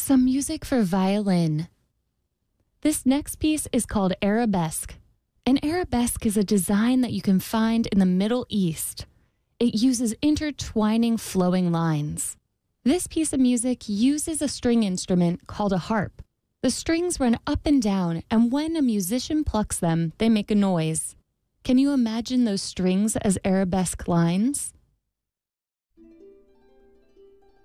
Some music for violin. This next piece is called arabesque. An arabesque is a design that you can find in the Middle East. It uses intertwining flowing lines. This piece of music uses a string instrument called a harp. The strings run up and down, and when a musician plucks them, they make a noise. Can you imagine those strings as arabesque lines?